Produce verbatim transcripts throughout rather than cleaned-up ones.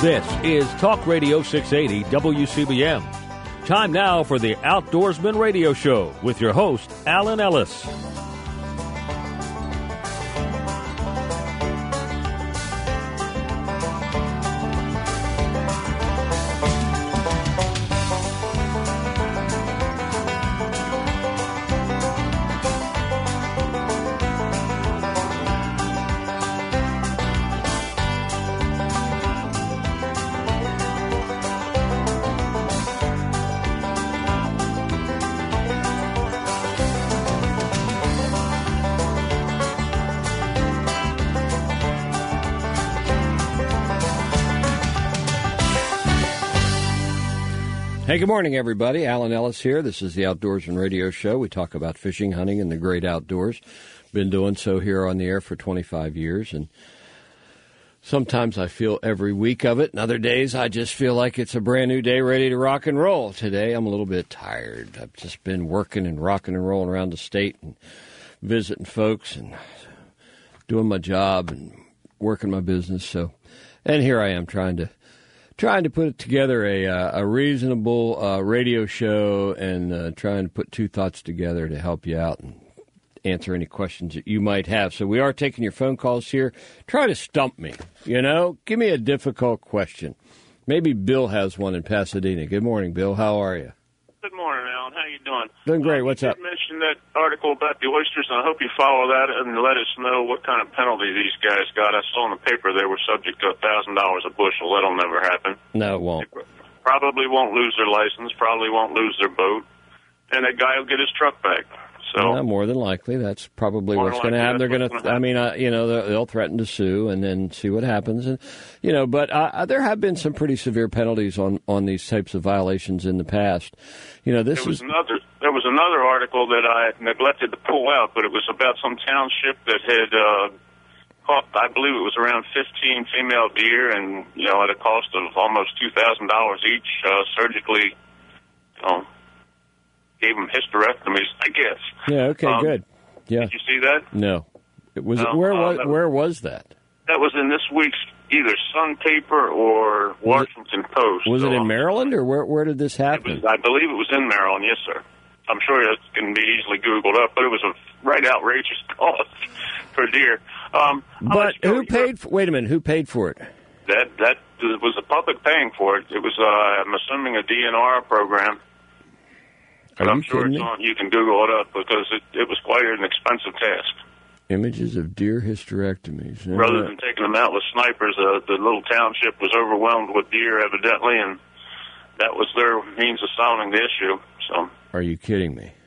This is Talk Radio six eighty W C B M. Time now for the Outdoorsman Radio Show with your host, Alan Ellis. Hey, good morning, everybody. Alan Ellis here. This is the Outdoorsman Radio Show. We talk about fishing, hunting, and the great outdoors. Been doing so here on the air for twenty-five years, and sometimes I feel every week of it, and other days I just feel like it's a brand new day ready to rock and roll. Today I'm a little bit tired. I've just been working and rocking and rolling around the state and visiting folks and doing my job and working my business. So, and here I am trying to Trying to put together a uh, a reasonable uh, radio show and uh, trying to put two thoughts together to help you out and answer any questions that you might have. So we are taking your phone calls here. Try to stump me, you know. Give me a difficult question. Maybe Bill has one in Pasadena. Good morning, Bill. How are you? Good morning, Alan. How you doing? Doing great. What's uh, you up? You mentioned that article about the oysters, and I hope you follow that and let us know what kind of penalty these guys got. I saw in the paper they were subject to one thousand dollars a bushel. That'll never happen. No, it won't. They probably won't lose their license, probably won't lose their boat, and that guy will get his truck back. So, yeah, more than likely, that's probably more what's going to happen. They're going to, I mean, uh, you know, they'll threaten to sue and then see what happens, and you know. But uh, there have been some pretty severe penalties on, on these types of violations in the past. You know, this there was is another. There was another article that I neglected to pull out, but it was about some township that had uh, caught, I believe it was around fifteen female deer, and you know, at a cost of almost two thousand dollars each, uh, surgically, you know, gave them hysterectomies, I guess. Yeah. Okay. Um, good. Yeah. Did you see that? No. It was No, where uh, was that- where was that? That was in this week's either Sun paper or Washington Post. Was it So, in Maryland or where where did this It happen? was, I believe it was in Maryland, yes, sir. I'm sure it can be easily Googled up, but it was a right outrageous cost for deer. Um, I'll But let you go. who paid? For, wait a minute. Who paid for it? That that was the public paying for it. It was, uh, I'm assuming, a D N R program. But Are I'm you sure kidding it's me? on. You can Google it up because it, it was quite an expensive task. Images of deer hysterectomies. No, Rather no. than taking them out with snipers, uh, the little township was overwhelmed with deer, evidently, and that was their means of solving the issue. So, Are you kidding me?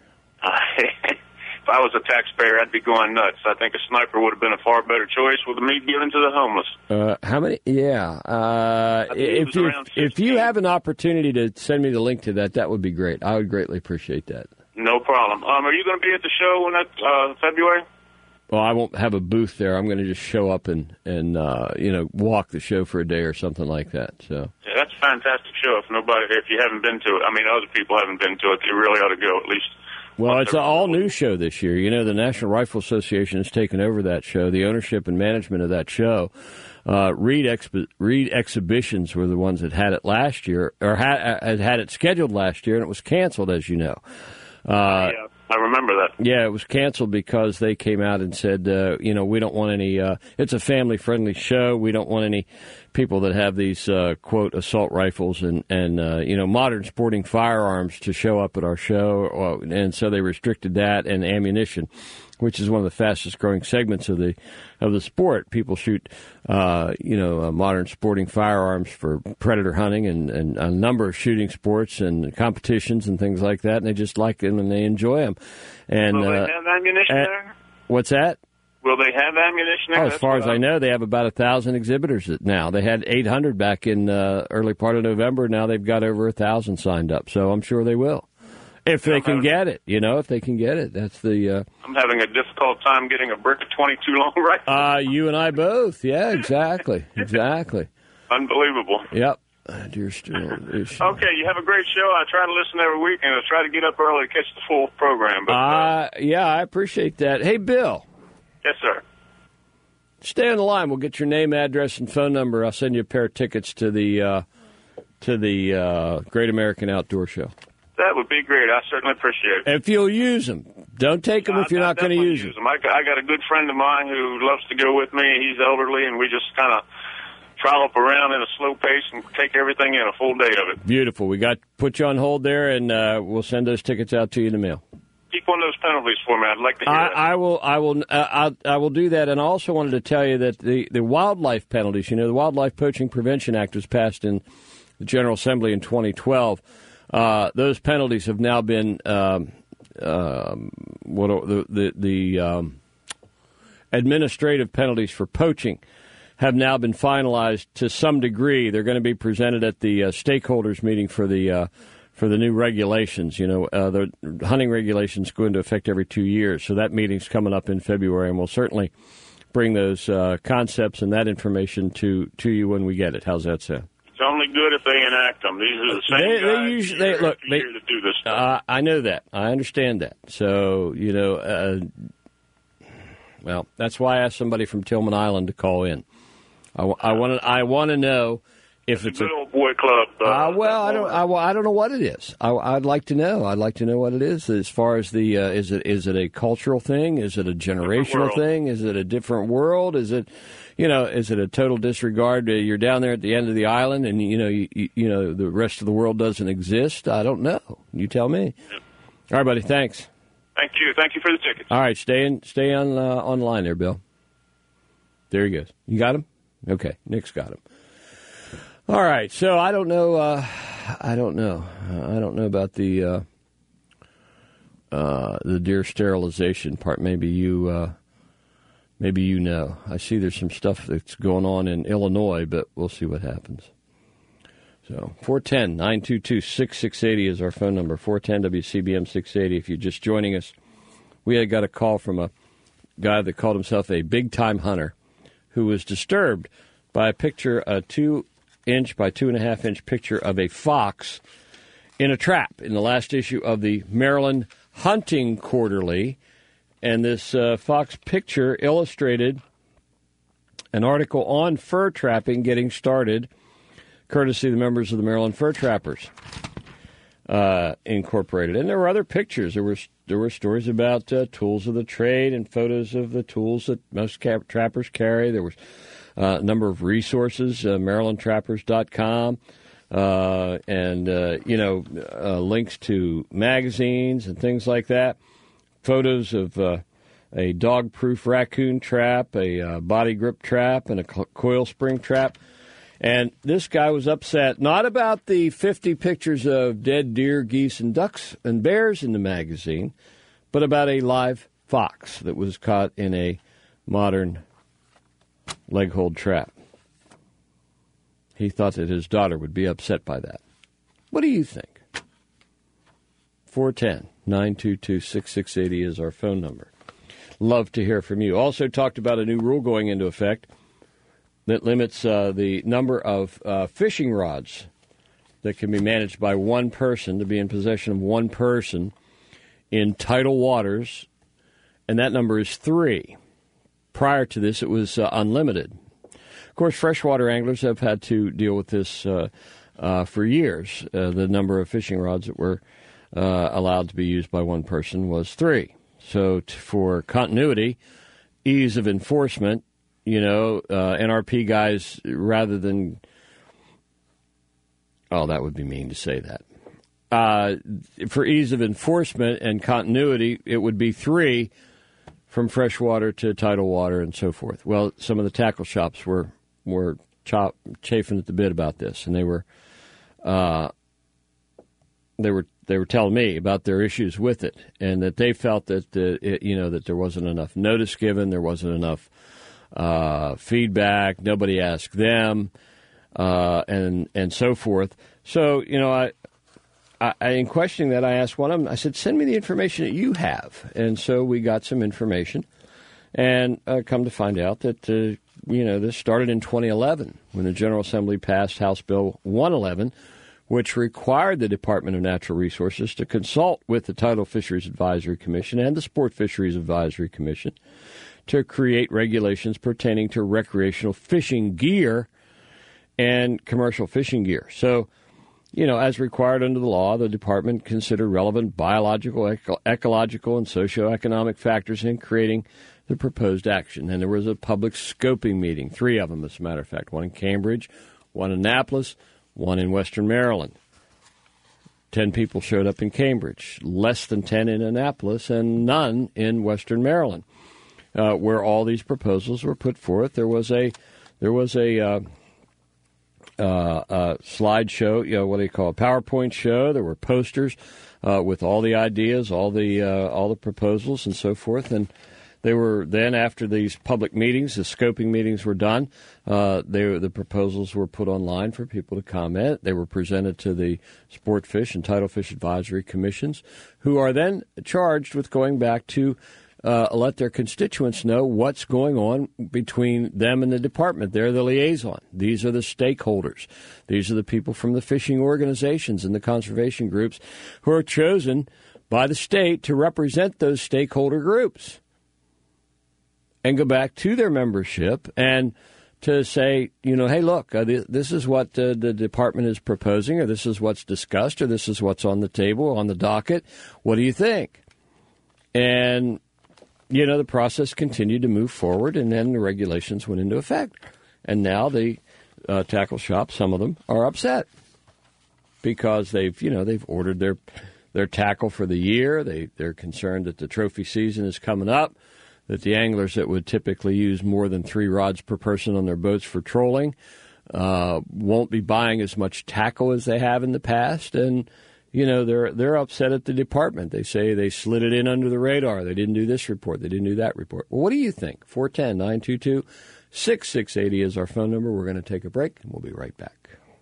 if I was a taxpayer, I'd be going nuts. I think a sniper would have been a far better choice with the meat given to the homeless. Uh, how many? Yeah. Uh, I believe it if was you around if you fifteen. have an opportunity to send me the link to that, that would be great. I would greatly appreciate that. No problem. Um, are you going to be at the show in that, uh, February? Well, I won't have a booth there. I'm going to just show up and and uh, you know walk the show for a day or something like that. So Yeah, that's a fantastic show. If nobody, if you haven't been to it, I mean, other people haven't been to it, you really ought to go at least. Well, once it's an every- all-new show this year. You know, the National Rifle Association has taken over that show, the ownership and management of that show. Uh, Reed, Expo- Reed Exhibitions were the ones that had it last year, or had, had had it scheduled last year, and it was canceled, as you know. Uh, Yeah, I remember that. Yeah, it was canceled because they came out and said, uh, you know, we don't want any, uh, it's a family-friendly show. We don't want any people that have these, uh, quote, assault rifles and, and uh, you know, modern sporting firearms to show up at our show. And so they restricted that and ammunition, which is one of the fastest-growing segments of the of the sport. People shoot, uh, you know, uh, modern sporting firearms for predator hunting and, and a number of shooting sports and competitions and things like that, and they just like them and they enjoy them. And Will they uh, have ammunition uh, there? what's that? Will they have ammunition there? Oh, as That's far what as I know, they have about a thousand exhibitors now. They had eight hundred back in uh, early part of November. Now they've got over a thousand signed up. So I'm sure they will, if they can get it. You know, if they can get it. That's the. Uh, I'm having a difficult time getting a brick of twenty-two long rifle. uh, you and I both. Yeah, exactly, exactly. Unbelievable. Yep. Uh, dear still. Okay, you have a great show. I try to listen every week, and I try to get up early to catch the full program. But uh, Uh, yeah, I appreciate that. Hey, Bill. yes, sir. Stay on the line. We'll get your name, address, and phone number. I'll send you a pair of tickets to the uh, to the uh, Great American Outdoor Show. That would be great. I certainly appreciate it. If you'll use them. Don't take them if you're not going to use them. them. I, I got a good friend of mine who loves to go with me. He's elderly, and we just kind of trollop around in a slow pace and take everything in, a full day of it. Beautiful. We got put you on hold there, and uh, we'll send those tickets out to you in the mail. Keep one of those penalties for me. I'd like to hear I, that. I will. I will. Uh, I, I will do that. And I also wanted to tell you that the, the wildlife penalties. You know, the Wildlife Poaching Prevention Act was passed in the General Assembly in twenty twelve. Uh, those penalties have now been um, um, what are, the the, the um, administrative penalties for poaching have now been finalized to some degree. They're going to be presented at the uh, stakeholders meeting for the uh, for the new regulations. You know, uh, the hunting regulations go into effect every two years, so that meeting's coming up in February, and we'll certainly bring those uh, concepts and that information to, to you when we get it. How's that sound? It's only good if they enact them. These are the same they, guys they usually, year they, look, after they, year to do this stuff. Uh, I know that. I understand that. So, you know, uh, well, that's why I asked somebody from Tillman Island to call in. I, I want to. I want to know if it's, it's a a good old boy club. Uh, uh, well, I don't. I, I don't know what it is. I, I'd like to know. I'd like to know what it is. As far as the uh, is it is it a cultural thing? Is it a generational thing? Is it a different world? Is it, you know, is it a total disregard? Uh, you're down there at the end of the island, and you know, you, you, you know, the rest of the world doesn't exist. I don't know. You tell me. Yep. All right, buddy. Thanks. Thank you. Thank you for the tickets. All right, stay in. Stay on uh, online there, Bill. There he goes. You got him. Okay, Nick's got him. All right, so I don't know. Uh, I don't know. Uh, I don't know about the uh, uh, the deer sterilization part. Maybe you, uh, maybe you know. I see there's some stuff that's going on in Illinois, but we'll see what happens. So four one zero, nine two two, six six eight zero is our phone number. four one zero W C B M six eighty. If you're just joining us, we had got a call from a guy that called himself a big-time hunter, who was disturbed by a picture, a two-inch by two-and-a-half-inch picture of a fox in a trap in the last issue of the Maryland Hunting Quarterly. And this uh, fox picture illustrated an article on fur trapping getting started, courtesy of the members of the Maryland Fur Trappers uh, Incorporated. And there were other pictures. There were there were stories about uh, tools of the trade and photos of the tools that most cap- trappers carry. There was uh, a number of resources, uh, Maryland Trappers dot com, uh, and, uh, you know, uh, links to magazines and things like that. Photos of uh, a dog-proof raccoon trap, a uh, body grip trap, and a co- coil spring trap. And this guy was upset, not about the fifty pictures of dead deer, geese, and ducks and bears in the magazine, but about a live fox that was caught in a modern leg-hold trap. He thought that his daughter would be upset by that. What do you think? four one zero, nine two two, six six eight zero is our phone number. Love to hear from you. Also talked about a new rule going into effect that limits uh, the number of uh, fishing rods that can be managed by one person, to be in possession of one person in tidal waters, and that number is three. Prior to this, it was uh, unlimited. Of course, freshwater anglers have had to deal with this uh, uh, for years. Uh, the number of fishing rods that were uh, allowed to be used by one person was three. So t- for continuity, ease of enforcement, you know, uh, N R P guys, rather than, oh, that would be mean to say that. Uh, for ease of enforcement and continuity, it would be three from freshwater to tidal water and so forth. Well, some of the tackle shops were were chop, chafing at the bit about this, and they were uh, they were they were telling me about their issues with it, and that they felt that the, it, you know that there wasn't enough notice given, there wasn't enough Uh, feedback. Nobody asked them, uh, and and so forth. So you know, I, I, in questioning that, I asked one of them. I said, "Send me the information that you have." And so we got some information, and uh, come to find out that uh, you know this started in twenty eleven when the General Assembly passed House Bill one eleven, which required the Department of Natural Resources to consult with the Tidal Fisheries Advisory Commission and the Sport Fisheries Advisory Commission to create regulations pertaining to recreational fishing gear and commercial fishing gear. So, you know, as required under the law, the department considered relevant biological, eco- ecological, and socioeconomic factors in creating the proposed action. And there was a public scoping meeting, three of them, as a matter of fact, one in Cambridge, one in Annapolis, one in Western Maryland. Ten people showed up in Cambridge, less than ten in Annapolis, and none in Western Maryland, uh, where all these proposals were put forth. There was a there was a uh, uh, uh, slideshow, you know, what do you call it, PowerPoint show. There were posters uh, with all the ideas, all the uh, all the proposals, and so forth, and they were then, after these public meetings, the scoping meetings were done, uh, they, the proposals were put online for people to comment. They were presented to the Sport Fish and Tidal Fish Advisory Commissions, who are then charged with going back to uh, let their constituents know what's going on between them and the department. They're the liaison. These are the stakeholders. These are the people from the fishing organizations and the conservation groups who are chosen by the state to represent those stakeholder groups, and go back to their membership and to say, you know, hey, look, uh, th- this is what uh, the department is proposing, or this is what's discussed, or this is what's on the table, on the docket. What do you think? And, you know, the process continued to move forward, and then the regulations went into effect. And now the uh, tackle shops, some of them, are upset because they've, you know, they've ordered their their tackle for the year. They, they're concerned that the trophy season is coming up, that the anglers that would typically use more than three rods per person on their boats for trolling uh, won't be buying as much tackle as they have in the past. And, you know, they're they're upset at the department. They say they slid it in under the radar. They didn't do this report. They didn't do that report. Well, what do you think? four one zero, nine two two, six six eight zero is our phone number. We're going to take a break, and we'll be right back.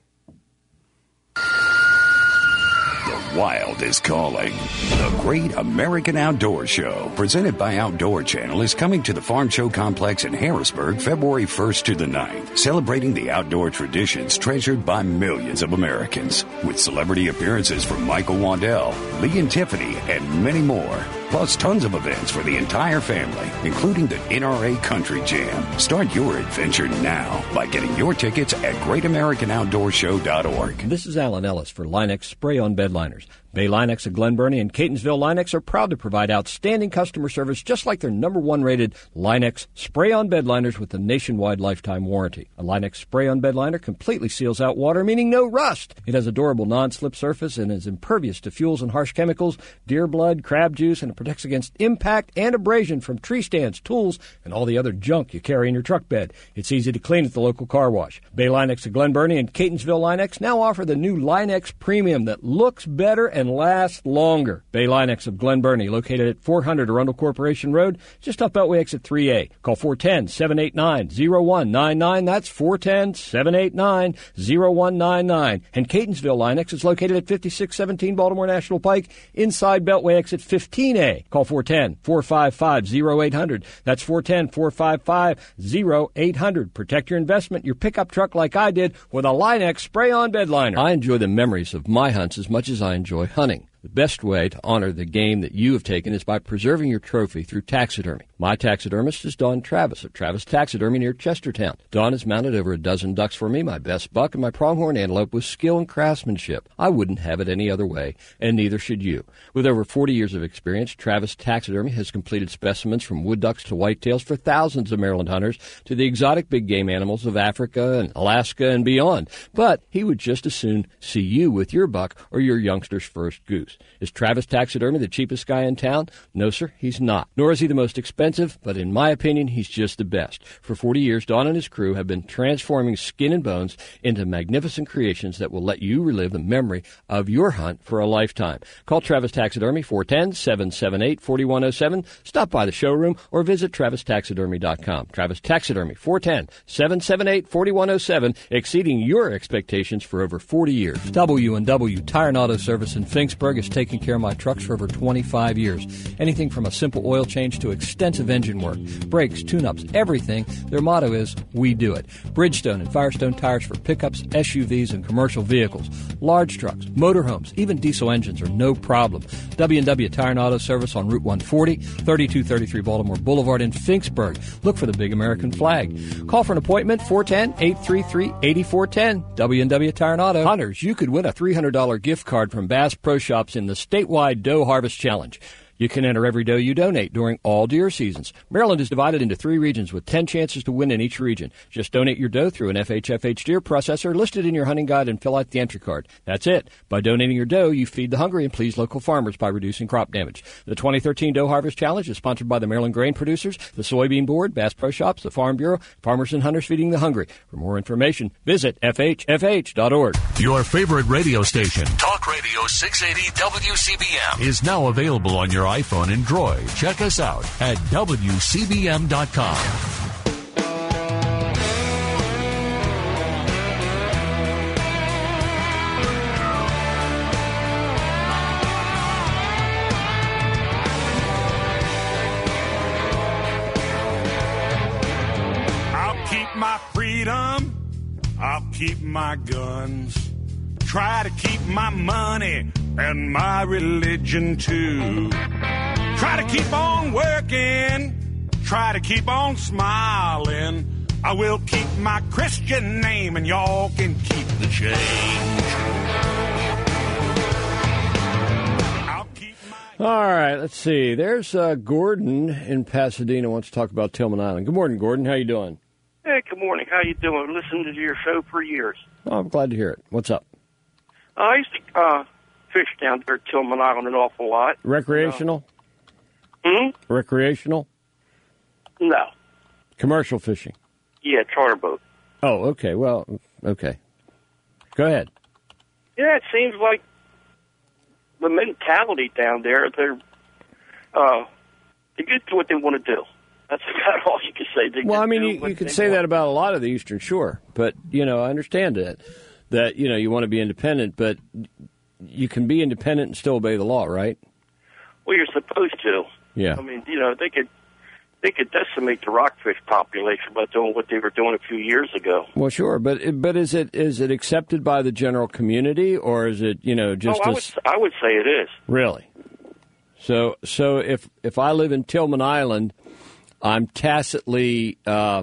The wild is calling. The Great American Outdoor Show, presented by Outdoor Channel, is coming to the Farm Show Complex in Harrisburg February first to the ninth, celebrating the outdoor traditions treasured by millions of Americans, with celebrity appearances from Michael Waddell, Lee and Tiffany, and many more. Plus tons of events for the entire family, including the N R A Country Jam. Start your adventure now by getting your tickets at great american outdoor show dot org. This is Alan Ellis for Line-X Spray-On Bed Liners. Bay Line-X of Glen Burnie and Catonsville Line-X are proud to provide outstanding customer service, just like their number one rated Line-X Spray-On Bed Liners with a nationwide lifetime warranty. A Line-X Spray-On Bed Liner completely seals out water, meaning no rust. It has a durable non-slip surface and is impervious to fuels and harsh chemicals, deer blood, crab juice, and it protects against impact and abrasion from tree stands, tools, and all the other junk you carry in your truck bed. It's easy to clean at the local car wash. Bay Line-X of Glen Burnie and Catonsville Line-X now offer the new Line-X Premium that looks better and lasts longer. Bay Line-X of Glen Burnie, located at four hundred Arundel Corporation Road, just up Beltway exit three A. Call four one zero, seven eight nine, zero one nine nine. That's four one zero, seven eight nine, zero one nine nine. And Catonsville Line-X is located at fifty-six seventeen Baltimore National Pike, inside Beltway exit fifteen A. Call four one zero, four five five, zero eight zero zero. That's four one zero, four five five, zero eight zero zero. Protect your investment, your pickup truck, like I did with a Line-X Spray-On Bed Liner. I enjoy the memories of my hunts as much as I enjoy hunting. The best way to honor the game that you have taken is by preserving your trophy through taxidermy. My taxidermist is Don Travis of Travis Taxidermy near Chestertown. Don has mounted over a dozen ducks for me, my best buck, and my pronghorn antelope with skill and craftsmanship. I wouldn't have it any other way, and neither should you. With over forty years of experience, Travis Taxidermy has completed specimens from wood ducks to whitetails for thousands of Maryland hunters to the exotic big game animals of Africa and Alaska and beyond. But he would just as soon see you with your buck or your youngster's first goose. Is Travis Taxidermy the cheapest guy in town? No, sir, he's not. Nor is he the most expensive, but in my opinion, he's just the best. For forty years, Don and his crew have been transforming skin and bones into magnificent creations that will let you relive the memory of your hunt for a lifetime. Call Travis Taxidermy, four one zero, seven seven eight, four one zero seven. Stop by the showroom or visit travis taxidermy dot com. Travis Taxidermy, four one zero, seven seven eight, four one zero seven, exceeding your expectations for over forty years. W and W Tire and Auto Service in Finksburg is has taken care of my trucks for over twenty-five years. Anything from a simple oil change to extensive engine work, brakes, tune-ups, everything. Their motto is, we do it. Bridgestone and Firestone tires for pickups, S U Vs, and commercial vehicles. Large trucks, motorhomes, even diesel engines are no problem. W and W Tire and Auto Service on Route one forty, thirty-two thirty-three Baltimore Boulevard in Finksburg. Look for the big American flag. Call for an appointment, four one zero, eight three three, eight four one zero. W and W Tire and Auto. Hunters, you could win a three hundred dollars gift card from Bass Pro Shops in the statewide Doe Harvest Challenge. You can enter every doe you donate during all deer seasons. Maryland is divided into three regions with ten chances to win in each region. Just donate your doe through an F H F H deer processor listed in your hunting guide and fill out the entry card. That's it. By donating your doe, you feed the hungry and please local farmers by reducing crop damage. The twenty thirteen Doe Harvest Challenge is sponsored by the Maryland Grain Producers, the Soybean Board, Bass Pro Shops, the Farm Bureau, Farmers and Hunters Feeding the Hungry. For more information, visit F H F H dot org. Your favorite radio station, Talk Radio six eighty W C B M, is now available on your iPhone and Droid. Check us out at W C B M dot com. I'll keep my freedom. I'll keep my guns. Try to keep my money and my religion too. Try to keep on working, try to keep on smiling. I will keep my Christian name and y'all can keep the change. I'll keep my... All right, let's see. There's uh, Gordon in Pasadena wants to talk about Tillman Island. Good morning, Gordon. How you doing? Hey, good morning. How you doing? Listened to your show for years. Oh, I'm glad to hear it. What's up? Uh, I used to uh, fish down there at Tillman Island an awful lot. Recreational? Uh, Hmm? Recreational? No. Commercial fishing? Yeah, charter boat. Oh, okay. Well, okay. Go ahead. Yeah, it seems like the mentality down there, they're, uh, they get to what they want to do. That's about all you can say. They well, I just mean, do you, what you could they say want. that about a lot of the Eastern Shore, but, you know, I understand it, that, you know, you want to be independent, but you can be independent and still obey the law, right? Well, you're supposed to. Yeah. I mean, you know, they could they could decimate the rockfish population by doing what they were doing a few years ago. Well, sure, but but is it is it accepted by the general community, or is it, you know, just oh, I a, would I would say it is. Really? So so if if I live in Tillman Island, I'm tacitly uh,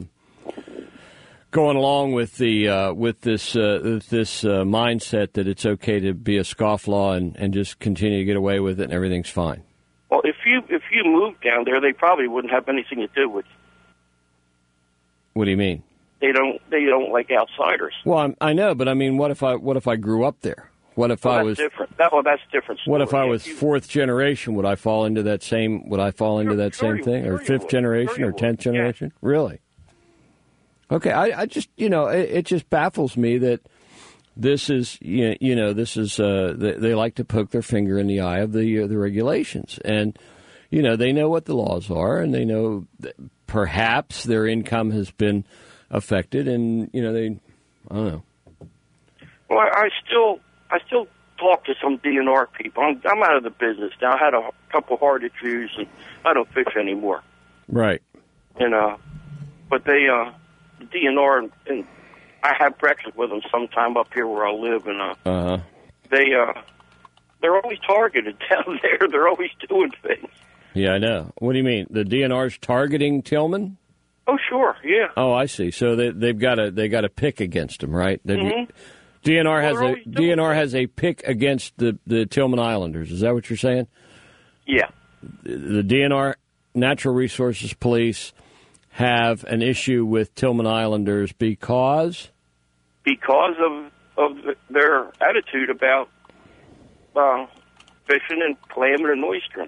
going along with the uh, with this uh, with this uh, mindset that it's okay to be a scofflaw and, and just continue to get away with it and everything's fine. Well, if you if you moved down there, they probably wouldn't have anything to do with. What do you mean? They don't. They don't like outsiders. Well, I'm, I know, but I mean, what if I what if I grew up there? What if well, I that's was different? That, well, that's different. Story. What if I If was you, fourth generation? Would I fall into that same? Would I fall into Sure, that sure same you- thing, sure or you fifth would. generation, Sure you or tenth would. Yeah. generation? Really? Okay, I, I just you know it, it just baffles me that this is you know, you know this is uh, they, they like to poke their finger in the eye of the uh, the regulations, and you know they know what the laws are, and they know that perhaps their income has been affected, and you know they I don't know. well, I, I still I still talk to some D N R people. I'm, I'm out of the business now. I had a couple hard issues, and I don't fish anymore. Right. And uh, but they uh, the D N R and, and I have breakfast with them sometime up here where I live, and uh, Uh huh. they uh, they're always targeted down there. They're always doing things. Yeah, I know. What do you mean? The D N R's targeting Tillman? Oh, sure, yeah. Oh, I see. So they, they've got a they got a pick against them, right? They've- Mhm. D N R Well, has they're a always doing D N R has a pick against the, the Tillman Islanders. Is that what you're saying? Yeah. The D N R Natural Resources Police have an issue with Tillman Islanders because Because of of their attitude about uh, fishing and clamming and oystering.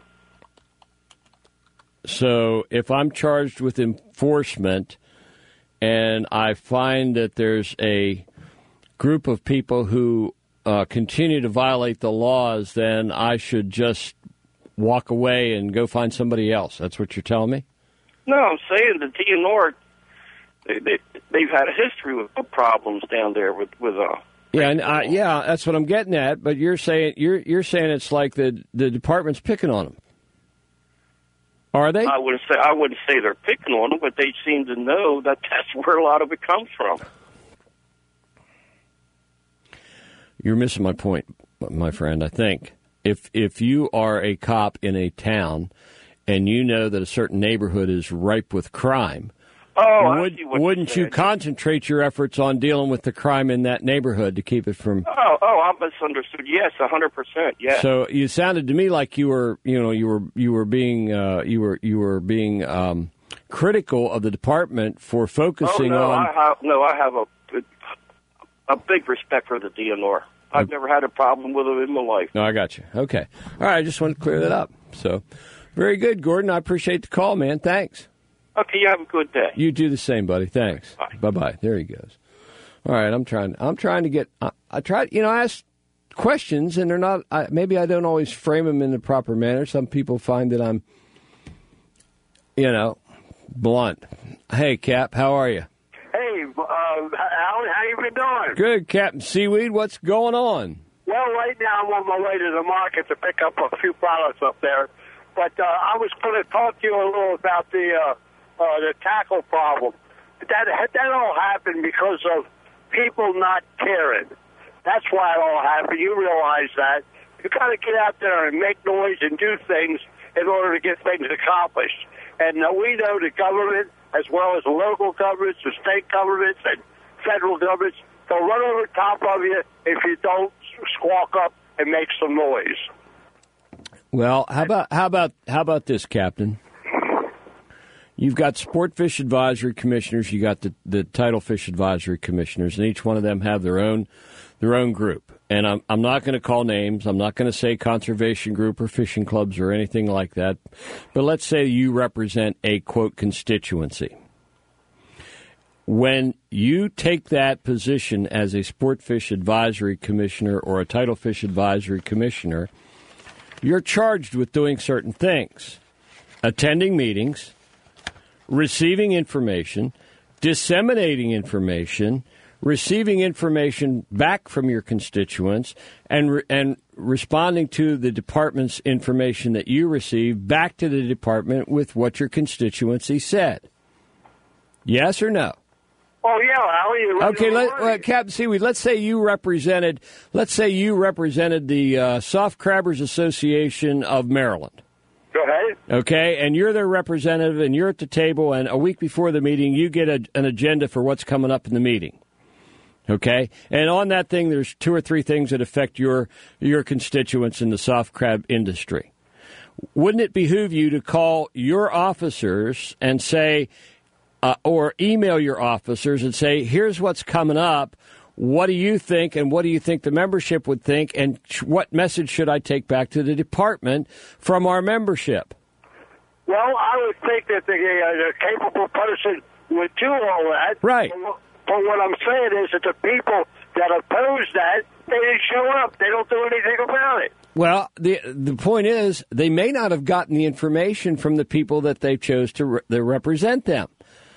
so if I'm charged with enforcement and I find that there's a group of people who uh, continue to violate the laws, then I should just walk away and go find somebody else. That's what you're telling me? No, I'm saying the D N R, they, they, they've had a history with problems down there with, with uh, Yeah, and, uh, yeah, that's what I'm getting at. But you're saying you're you're saying it's like the the department's picking on them. Are they? I wouldn't say I wouldn't say they're picking on them, but they seem to know that that's where a lot of it comes from. You're missing my point, my friend. I think if if you are a cop in a town and you know that a certain neighborhood is ripe with crime, oh, would, wouldn't you concentrate your efforts on dealing with the crime in that neighborhood to keep it from? Oh, oh, I misunderstood. Yes, a hundred percent. Yes. So you sounded to me like you were, you know, you were you were being uh, you were you were being um, critical of the department for focusing oh, no, on. I have, no, I have a a big respect for the D N R. I've never had a problem with it in my life. No, I got you. Okay. All right, I just wanted to clear that up. So, very good, Gordon. I appreciate the call, man. Thanks. Okay, you have a good day. You do the same, buddy. Thanks. Bye. Bye-bye. There he goes. All right, I'm trying I'm trying to get I, I try, you know, I ask questions and they're not I, maybe I don't always frame them in the proper manner. Some people find that I'm you know, blunt. Hey, Cap, how are you? Hey, uh, Alan, how you been doing? Good, Captain Seaweed. What's going on? Well, right now I'm on my way to the market to pick up a few products up there. But uh, I was going to talk to you a little about the uh, uh, the tackle problem. That that all happened because of people not caring. That's why it all happened. You realize that. You got to get out there and make noise and do things in order to get things accomplished. And uh, we know the government, as well as the local governments, the state governments, and federal governments, they'll run over top of you if you don't squawk up and make some noise. Well, how about how about how about this, Captain? You've got sport fish advisory commissioners, you got the, the tidal fish advisory commissioners, and each one of them have their own their own group. And I'm I'm not going to call names. I'm not going to say conservation group or fishing clubs or anything like that. But let's say you represent a, quote, constituency. When you take that position as a sport fish advisory commissioner or a tidal fish advisory commissioner, you're charged with doing certain things. Attending meetings, receiving information, disseminating information, receiving information back from your constituents, and re- and responding to the department's information that you receive back to the department with what your constituency said. Yes or no? Oh yeah, Al, you okay. Let, uh, Captain Seaweed, let's say you represented. Let's say you represented the uh, Soft Crabbers Association of Maryland. Go ahead. Okay, and you're their representative, and you're at the table, and a week before the meeting, you get a, an agenda for what's coming up in the meeting. Okay, and on that thing, there's two or three things that affect your your constituents in the soft crab industry. Wouldn't it behoove you to call your officers and say, uh, or email your officers and say, here's what's coming up. What do you think, and what do you think the membership would think, and what message should I take back to the department from our membership? Well, I would think that the, uh, the capable person would do all that. Right. But what I'm saying is that the people that oppose that, they didn't show up. They don't do anything about it. Well, the the point is, they may not have gotten the information from the people that they chose to, re- to represent them.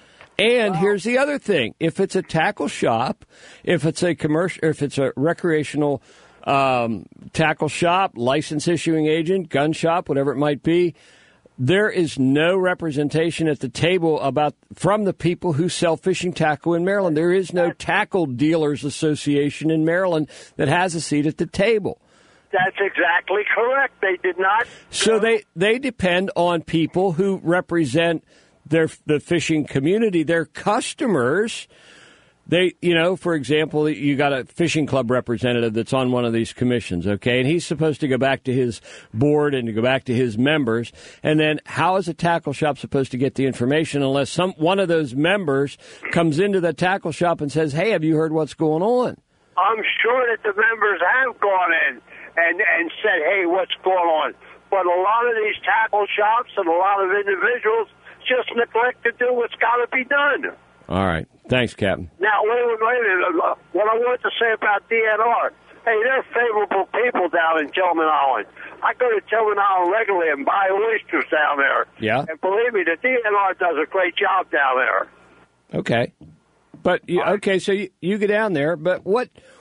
And wow. Here's the other thing: if it's a tackle shop, if it's a commercial, if it's a recreational um, tackle shop, license issuing agent, gun shop, whatever it might be, there is no representation at the table about from the people who sell fishing tackle in Maryland. There is no Tackle Dealers Association in Maryland that has a seat at the table. That's exactly correct. They did not. So they, they depend on people who represent their the fishing community, their customers. They, you know, for example, you got a fishing club representative that's on one of these commissions, okay, and he's supposed to go back to his board and to go back to his members. And then how is a tackle shop supposed to get the information unless some one of those members comes into the tackle shop and says, hey, have you heard what's going on? I'm sure that the members have gone in and, and said, hey, what's going on? But a lot of these tackle shops and a lot of individuals just neglect to do what's got to be done. All right. Thanks, Captain. Now, wait a minute, wait a minute. What I wanted to say about D N R, hey, they're favorable people down in Tillman Island. I go to Tillman Island regularly and buy oysters down there. Yeah. And believe me, the D N R does a great job down there. Okay. But, you, okay, so you, you get down there, but what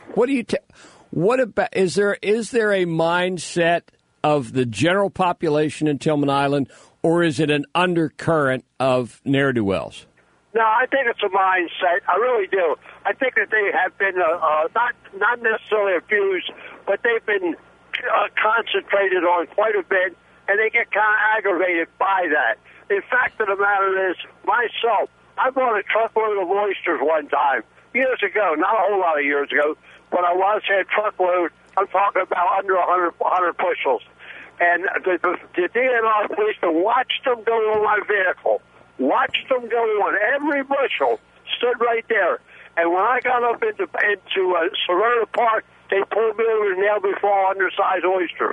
What do you? Ta- what about? Is there is there a mindset of the general population in Tillman Island, or is it an undercurrent of ne'er-do-wells? No, I think it's a mindset. I really do. I think that they have been uh, uh, not not necessarily abused, but they've been uh, concentrated on quite a bit, and they get kind of aggravated by that. In fact of the matter is, myself, I bought a truckload of oysters one time, years ago, not a whole lot of years ago, but I was had a truckload. I'm talking about under one hundred, one hundred bushels. And the, the, the D N R policeman watched them go on my vehicle, watched them go on. Every bushel stood right there. And when I got up into, into uh, Serena Park, they pulled me over and nailed me for all undersized oysters.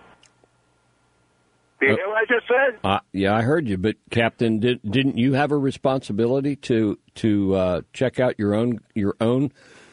You uh, hear what I just said? Uh, yeah, I heard you. But, Captain, did, didn't you have a responsibility to to uh, check out your own your own?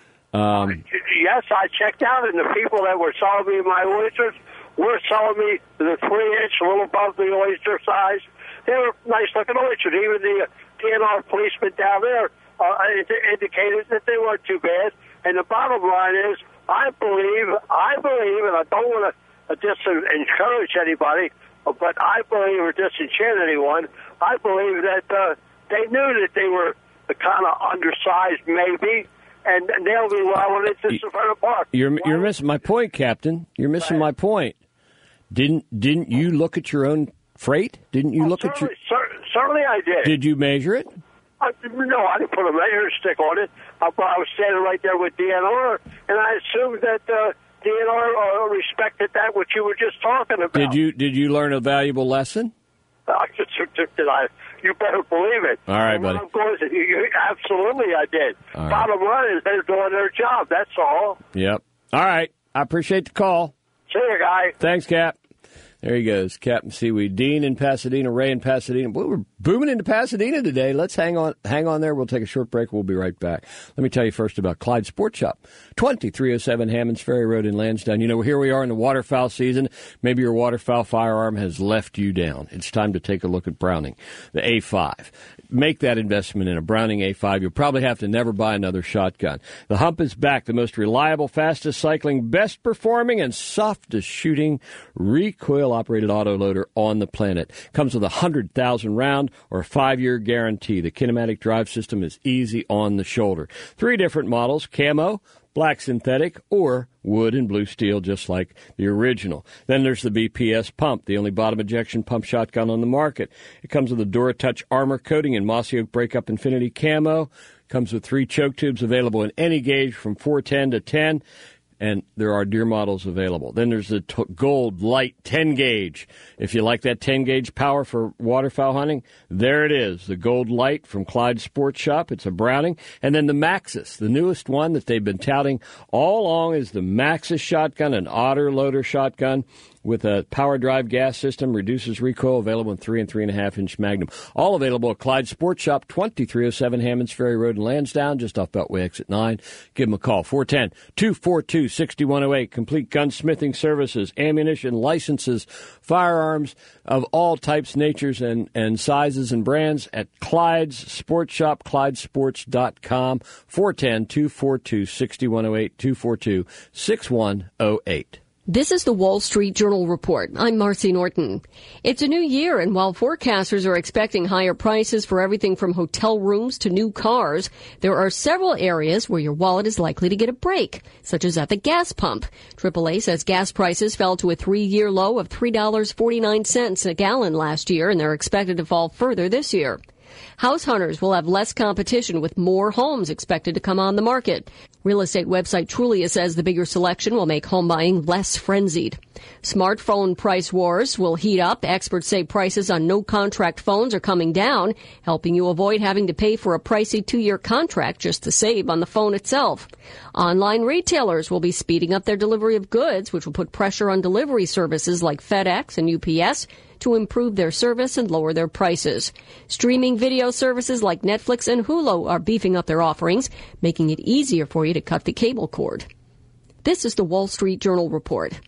Um... Yes, I checked out, and the people that were selling me my oysters were selling me the three-inch, a little above the oyster size. They were nice-looking oysters. Even the D N R policeman down there uh, indicated that they weren't too bad. And the bottom line is, I believe, I believe, and I don't want to dis- encourage anybody, but I believe or disenchant anyone, I believe that uh, they knew that they were kind of undersized, maybe, and nailed me while I went into Savannah Park. You're, you're missing my point, Captain. You're missing my point. Didn't didn't you look at your own freight? Didn't you oh, look at your... Cer- certainly I did. Did you measure it? I, no, I didn't put a measuring stick on it. I, I was standing right there with D N R, and I assumed that uh, D N R uh, respected that, what you were just talking about. Did you Did you learn a valuable lesson? I just, did I? You better believe it. All right, buddy. Of course, you, absolutely I did. All right. Bottom line is they're doing their job. That's all. Yep. All right. I appreciate the call. See you, guy. Thanks, Cap. There he goes, Captain Seaweed. Dean in Pasadena, Ray in Pasadena. Boy, we're booming into Pasadena today. Let's hang on hang on there. We'll take a short break. We'll be right back. Let me tell you first about Clyde Sports Shop, twenty-three oh seven Hammonds Ferry Road in Lansdowne. You know, here we are in the waterfowl season. Maybe your waterfowl firearm has left you down. It's time to take a look at Browning, the A five. Make that investment in a Browning A five. You'll probably have to never buy another shotgun. The Hump is back, the most reliable, fastest cycling, best performing, and softest shooting recoil-operated autoloader on the planet. Comes with a one hundred thousand round or a five-year guarantee. The kinematic drive system is easy on the shoulder. Three different models, camo, black synthetic, or wood and blue steel, just like the original. Then there's the B P S pump, the only bottom ejection pump shotgun on the market. It comes with a DuraTouch armor coating in Mossy Oak Breakup Infinity camo. Comes with three choke tubes available in any gauge from four ten to ten. And there are deer models available. Then there's the t- Gold Light ten gauge. If you like that ten gauge power for waterfowl hunting, there it is. The Gold Light from Clyde Sports Shop. It's a Browning. And then the Maxus, the newest one that they've been touting all along, is the Maxus shotgun, an otter loader shotgun with a power drive gas system, reduces recoil, available in three and three and a half inch Magnum. All available at Clyde Sports Shop, twenty-three oh seven Hammonds Ferry Road in Lansdowne, just off Beltway Exit nine. Give them a call, four one zero, two four two, six one zero eight. Complete gunsmithing services, ammunition, licenses, firearms of all types, natures, and, and sizes and brands at Clyde's Sports Shop, clyde sports dot com, four one zero, two four two, six one zero eight, two four two, six one zero eight. This is the Wall Street Journal Report. I'm Marcy Norton. It's a new year, and while forecasters are expecting higher prices for everything from hotel rooms to new cars, there are several areas where your wallet is likely to get a break, such as at the gas pump. triple A says gas prices fell to a three-year low of three dollars and forty-nine cents a gallon last year, and they're expected to fall further this year. House hunters will have less competition with more homes expected to come on the market. Real estate website Trulia says the bigger selection will make home buying less frenzied. Smartphone price wars will heat up. Experts say prices on no-contract phones are coming down, helping you avoid having to pay for a pricey two-year contract just to save on the phone itself. Online retailers will be speeding up their delivery of goods, which will put pressure on delivery services like FedEx and U P S to improve their service and lower their prices. Streaming video services like Netflix and Hulu are beefing up their offerings, making it easier for you to cut the cable cord. This is the Wall Street Journal Report.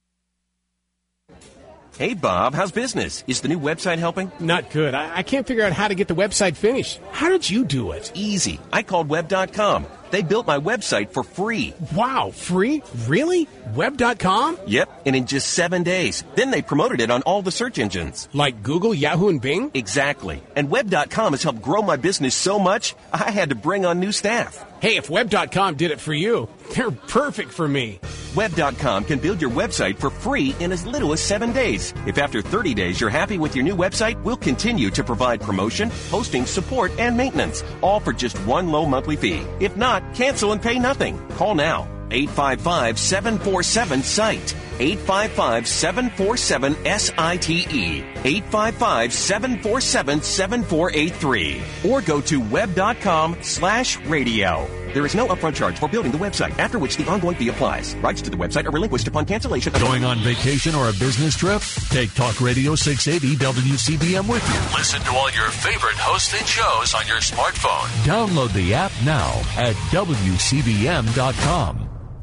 Hey, Bob, how's business? Is the new website helping? Not good. I, I can't figure out how to get the website finished. How did you do it? Easy. I called web dot com. They built my website for free. Wow, free? Really? Web dot com? Yep, and in just seven days. Then they promoted it on all the search engines. Like Google, Yahoo, and Bing? Exactly. And Web dot com has helped grow my business so much, I had to bring on new staff. Hey, if Web dot com did it for you, they're perfect for me. Web dot com can build your website for free in as little as seven days. If after thirty days you're happy with your new website, we'll continue to provide promotion, hosting, support, and maintenance, all for just one low monthly fee. If not, cancel and pay nothing. Call now. eight five five, seven four seven, S I T E. eight five five, seven four seven, S I T E. eight five five, seven four seven, seven four eight three. Or go to web.com slash radio. There is no upfront charge for building the website, after which the ongoing fee applies. Rights to the website are relinquished upon cancellation. Going on vacation or a business trip? Take Talk Radio six eighty W C B M with you. Listen to all your favorite hosted shows on your smartphone. Download the app now at W C B M dot com.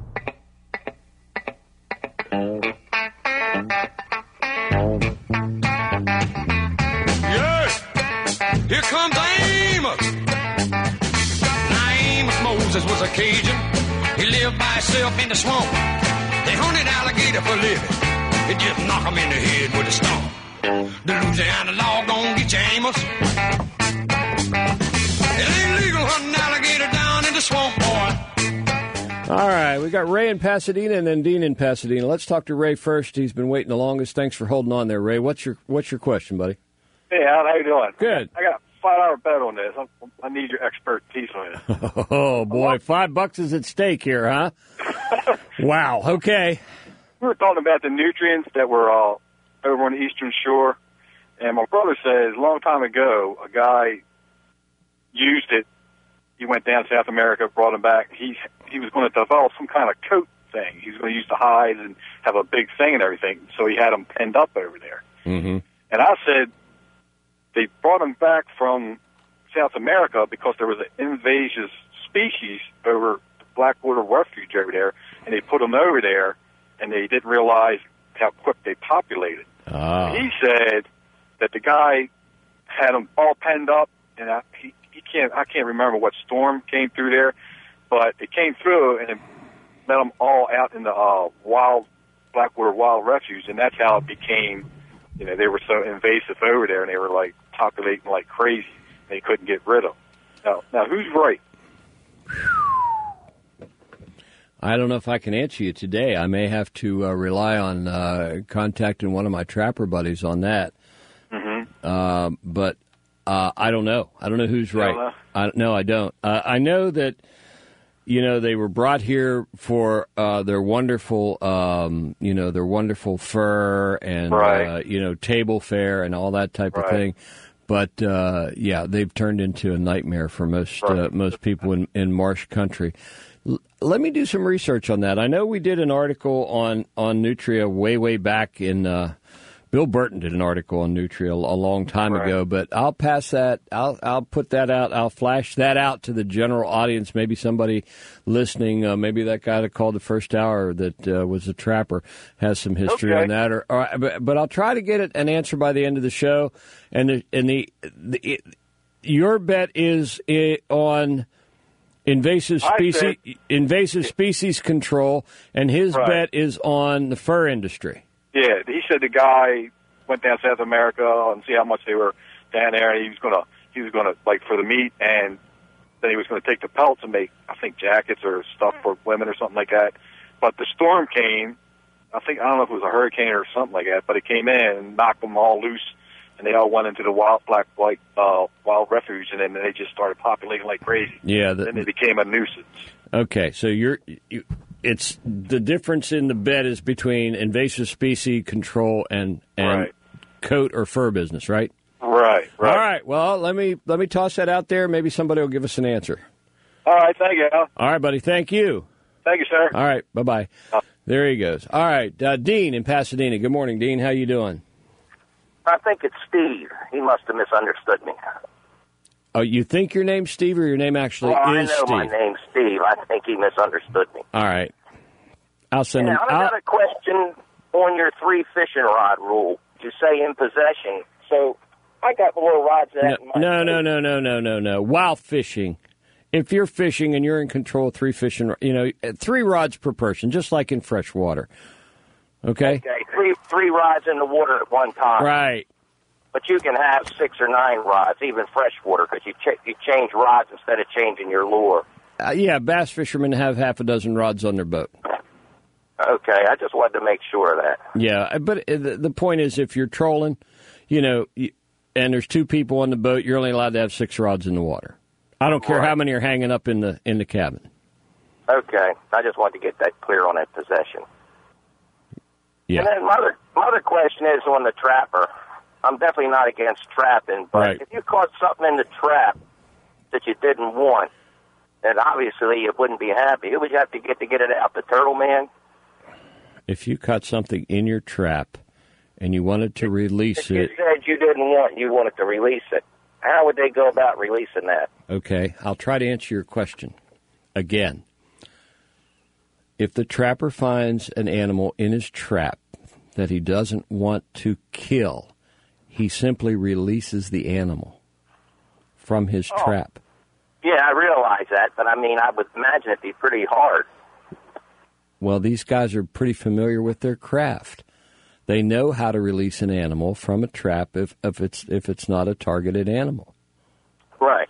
Yeah, here comes Amos. Now Amos Moses was a Cajun. He lived by himself in the swamp. They hunted alligator for living. They just knock him in the head with a stump. The Louisiana law gon' get you, Amos. It ain't legal hunting alligator down in the swamp, boy. All right, we got Ray in Pasadena and then Dean in Pasadena. Let's talk to Ray first. He's been waiting the longest. Thanks for holding on there, Ray. What's your What's your question, buddy? Hey, Al, how you doing? Good. I got a five-hour bet on this. I, I need your expertise on it. Oh, boy. Five bucks is at stake here, huh? Wow. Okay. We were talking about the nutrients that were uh, over on the Eastern Shore, and my brother says a long time ago, a guy used it. He went down to South America, brought him back. He he was going to develop some kind of coat thing. He was going to use the hides and have a big thing and everything. So he had them penned up over there. Mm-hmm. And I said they brought him back from South America because there was an invasive species over the Blackwater Refuge over there, and they put them over there, and they didn't realize how quick they populated. Ah. He said that the guy had them all penned up, and I, he He can't. I can't remember what storm came through there, but it came through and it met them all out in the uh, wild Blackwater Wild Refuge, and that's how it became. You know, they were so invasive over there, and they were like populating like crazy. They couldn't get rid of them. Now, now who's right? I don't know if I can answer you today. I may have to uh, rely on uh, contacting one of my trapper buddies on that. Mm-hmm. Uh, but. Uh, I don't know. I don't know who's right. Know. I, no, I don't. Uh, I know that, you know, they were brought here for uh, their wonderful, um, you know, their wonderful fur and, right. uh, you know, table fare and all that type right. of thing. But, uh, yeah, they've turned into a nightmare for most right. uh, most people in, in marsh country. L- let me do some research on that. I know we did an article on, on Nutria way, way back in uh Bill Burton did an article on Nutria a long time right. ago, but I'll pass that. I'll I'll put that out. I'll flash that out to the general audience. Maybe somebody listening, uh, maybe that guy that called the first hour that uh, was a trapper has some history okay. on that. Or, or but, but I'll try to get it, an answer by the end of the show. And the, and the, the it, your bet is it on invasive species said, invasive species control, and his right. bet is on the fur industry. Yeah, he said the guy went down to South America and see how much they were down there, and he was gonna he was gonna like for the meat, and then he was gonna take the pelts and make I think jackets or stuff for women or something like that. But the storm came. I think I don't know if it was a hurricane or something like that, but it came in and knocked them all loose, and they all went into the wild black white uh, wild refuge, and then they just started populating like crazy. Yeah, the, then it became a nuisance. Okay, so you're. You, It's the difference in the bet is between invasive species control and and right. coat or fur business, right? Right, right. All right. Well, let me let me toss that out there. Maybe somebody will give us an answer. All right. Thank you, Al. All right, buddy. Thank you. Thank you, sir. All right. Bye bye. Uh, there he goes. All right, uh, Dean in Pasadena. Good morning, Dean. How you doing? I think it's Steve. He must have misunderstood me. Oh, you think your name's Steve, or your name actually well, is Steve? I know my name's Steve. I think he misunderstood me. All right. I'll send now, him. I've got a question on your three fishing rod rule. You say in possession. So I got more rods than that. No, no, no, no, no, no, no. While fishing If you're fishing and you're in control of three fishing, you know, three rods per person, just like in freshwater. Okay? Okay, three three rods in the water at one time. Right. But you can have six or nine rods, even freshwater, because you, ch- you change rods instead of changing your lure. Uh, yeah, bass fishermen have half a dozen rods on their boat. Okay, I just wanted to make sure of that. Yeah, but the, the point is, if you're trolling, you know, and there's two people on the boat, you're only allowed to have six rods in the water. I don't care right. how many are hanging up in the in the cabin. Okay, I just wanted to get that clear on that possession. Yeah. And then my other, my other question is on the trapper. I'm definitely not against trapping, but right. if you caught something in the trap that you didn't want, then obviously you wouldn't be happy. Who would you have to get to get it out? The turtle man? If you caught something in your trap and you wanted to release if it... you said you didn't want, you wanted to release it, how would they go about releasing that? Okay, I'll try to answer your question. Again, if the trapper finds an animal in his trap that he doesn't want to kill, he simply releases the animal from his oh. trap. Yeah, I realize that, but I mean, I would imagine it'd be pretty hard. Well, these guys are pretty familiar with their craft. They know how to release an animal from a trap if, if it's if it's not a targeted animal. Right.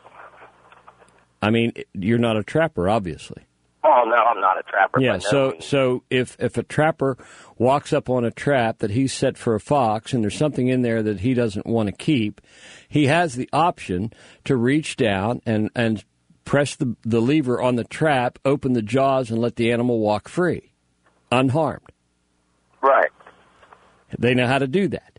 I mean, you're not a trapper, obviously. Oh, no, I'm not a trapper. Yeah, no so means. so if, if a trapper walks up on a trap that he's set for a fox and there's something in there that he doesn't want to keep, he has the option to reach down and, and press the, the lever on the trap, open the jaws, and let the animal walk free, unharmed. Right. They know how to do that.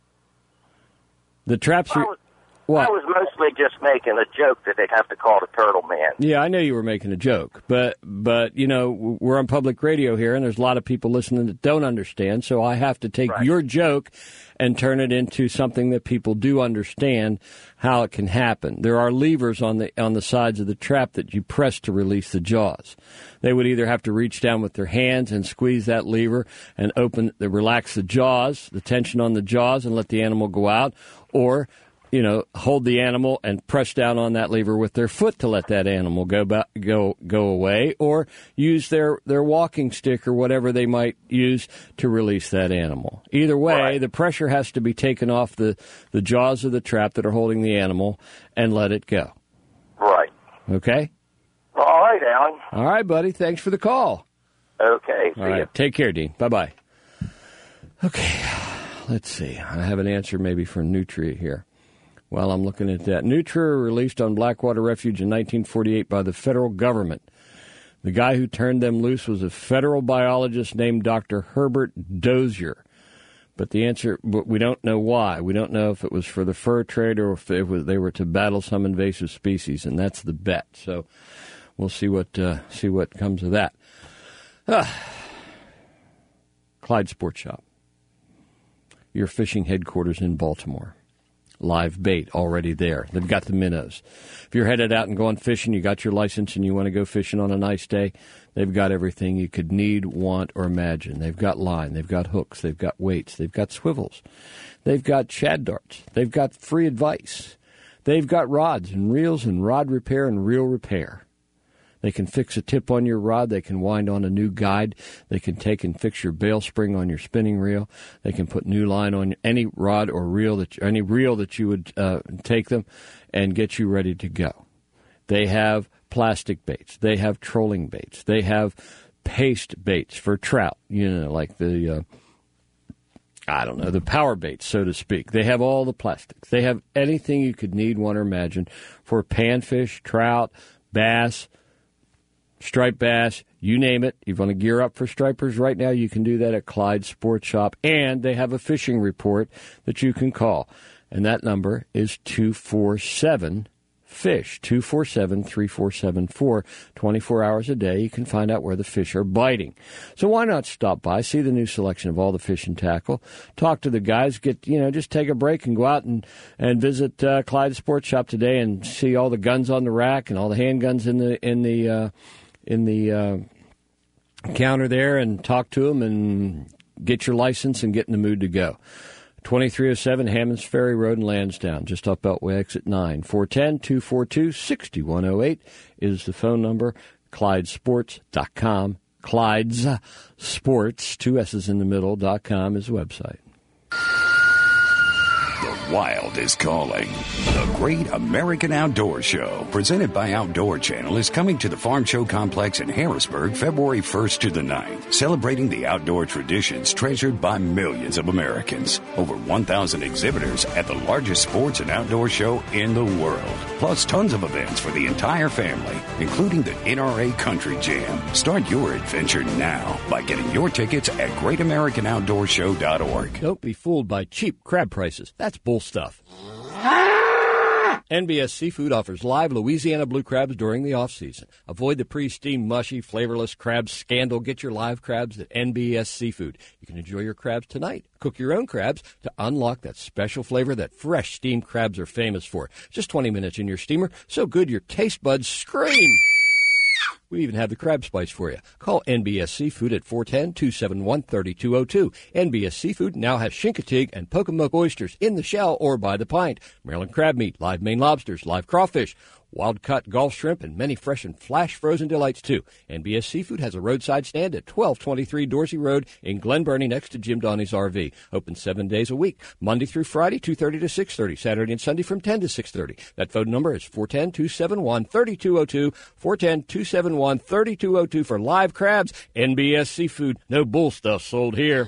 The traps I are... was, What? I was mostly just making a joke that they'd have to call the turtle man. Yeah, I know you were making a joke, but, but you know, we're on public radio here, and there's a lot of people listening that don't understand, so I have to take right. your joke and turn it into something that people do understand how it can happen. There are levers on the on the sides of the trap that you press to release the jaws. They would either have to reach down with their hands and squeeze that lever and open, relax the jaws, the tension on the jaws, and let the animal go out, or you know, hold the animal and press down on that lever with their foot to let that animal go back, go go away, or use their, their walking stick or whatever they might use to release that animal. Either way, right. the pressure has to be taken off the, the jaws of the trap that are holding the animal and let it go. Right. Okay? All right, Alan. All right, buddy. Thanks for the call. Okay. See All right. you. Take care, Dean. Bye-bye. Okay. Let's see. I have an answer maybe for Nutria here. Well, I'm looking at that. Nutria released on Blackwater Refuge in nineteen forty-eight by the federal government. The guy who turned them loose was a federal biologist named Doctor Herbert Dozier. But the answer, we don't know why. We don't know if it was for the fur trade or if it was, they were to battle some invasive species, and that's the bet. So we'll see what uh, see what comes of that. Ah. Clyde Sports Shop, your fishing headquarters in Baltimore. Live bait already there. They've got the minnows. If you're headed out and going fishing, you got your license and you want to go fishing on a nice day, they've got everything you could need, want, or imagine. They've got line. They've got hooks. They've got weights. They've got swivels. They've got shad darts. They've got free advice. They've got rods and reels and rod repair and reel repair. They can fix a tip on your rod. They can wind on a new guide. They can take and fix your bail spring on your spinning reel. They can put new line on any rod or reel that any reel that you would uh, take them and get you ready to go. They have plastic baits. They have trolling baits. They have paste baits for trout. You know, like the uh, I don't know the power baits, so to speak. They have all the plastics. They have anything you could need, want, or imagine for panfish, trout, bass. Striped bass, you name it. You want to gear up for stripers right now, you can do that at Clyde Sports Shop. And they have a fishing report that you can call. And that number is two four seven, FISH, two four seven, three four seven four. twenty-four hours a day, you can find out where the fish are biting. So why not stop by, see the new selection of all the fish and tackle, talk to the guys, get you know, just take a break and go out and, and visit uh, Clyde Sports Shop today and see all the guns on the rack and all the handguns in the in the uh, in the uh, counter there and talk to them and get your license and get in the mood to go. twenty-three oh seven Hammonds Ferry Road in Lansdowne, just off Beltway exit nine. four one zero, two four two, six one zero eight is the phone number. Clyde Sports dot com. Clyde's Sports, two S's in the middle, dot com is the website. The Wild is calling. The Great American Outdoor Show, presented by Outdoor Channel, is coming to the Farm Show Complex in Harrisburg February first to the ninth, celebrating the outdoor traditions treasured by millions of Americans. Over one thousand exhibitors at the largest sports and outdoor show in the world. Plus tons of events for the entire family, including the N R A Country Jam. Start your adventure now by getting your tickets at great american outdoor show dot org. Don't be fooled by cheap crab prices. That's bull stuff. N B S Seafood offers live Louisiana blue crabs during the off-season. Avoid the pre-steamed, mushy, flavorless crab scandal. Get your live crabs at N B S Seafood. You can enjoy your crabs tonight. Cook your own crabs to unlock that special flavor that fresh steamed crabs are famous for. Just twenty minutes in your steamer, so good your taste buds scream. We even have the crab spice for you. Call N B S Seafood at four one zero, two seven one, three two zero two. N B S Seafood now has Chincoteague and Pocomoke oysters in the shell or by the pint, Maryland crab meat, live Maine lobsters, live crawfish, wild-cut Gulf shrimp, and many fresh and flash-frozen delights, too. N B S Seafood has a roadside stand at twelve twenty-three Dorsey Road in Glen Burnie next to Jim Donnie's R V. Open seven days a week, Monday through Friday, two thirty to six thirty, Saturday and Sunday from ten to six thirty. That phone number is four one zero, two seven one, three two zero two, four one zero, two seven one, three two zero two for live crabs. N B S Seafood, no bull stuff sold here.